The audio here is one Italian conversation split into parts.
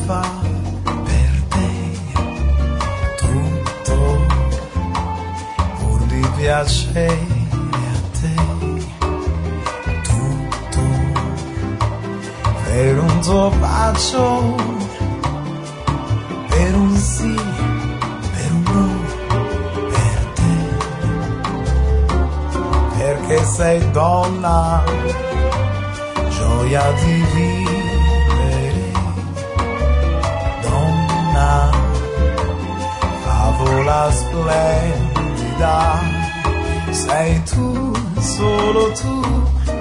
fa per te tutto pur di piacere a te, tutto per un tuo bacio, per un sì, per un no, per te, perché sei donna, gioia di vivere, donna, favola splendida, sei tu, solo tu,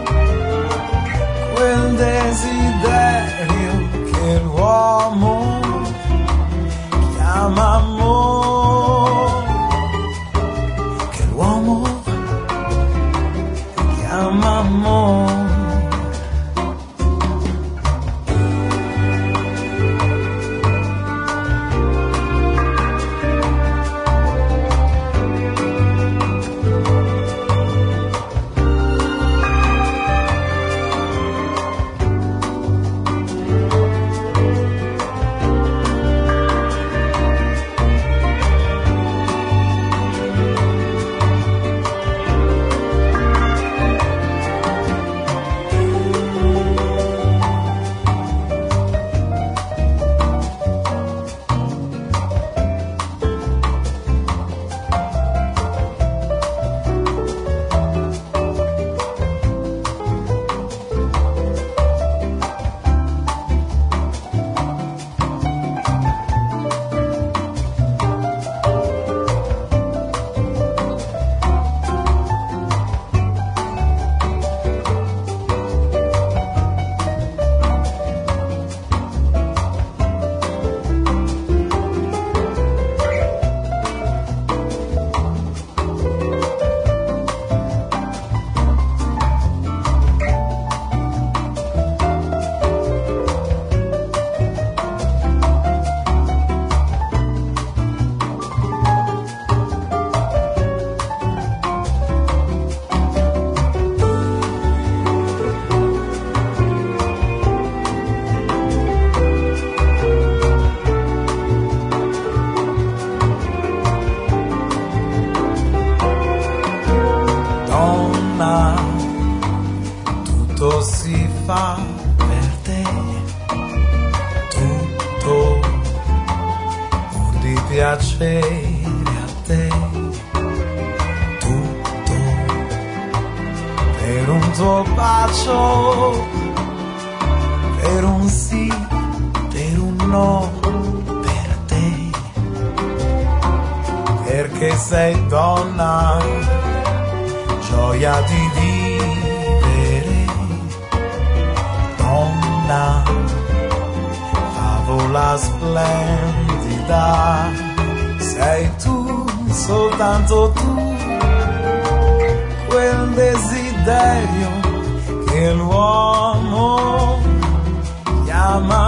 quel desiderio che l'uomo chiama amore, che l'uomo chiama amore. Tutto si fa per te, tutto pur di piacere a te, tutto per un tuo bacio, per un sì, per un no, per te, perché sei donna, gioia di vivere, donna, favola splendida, sei tu, soltanto tu, quel desiderio che l'uomo chiama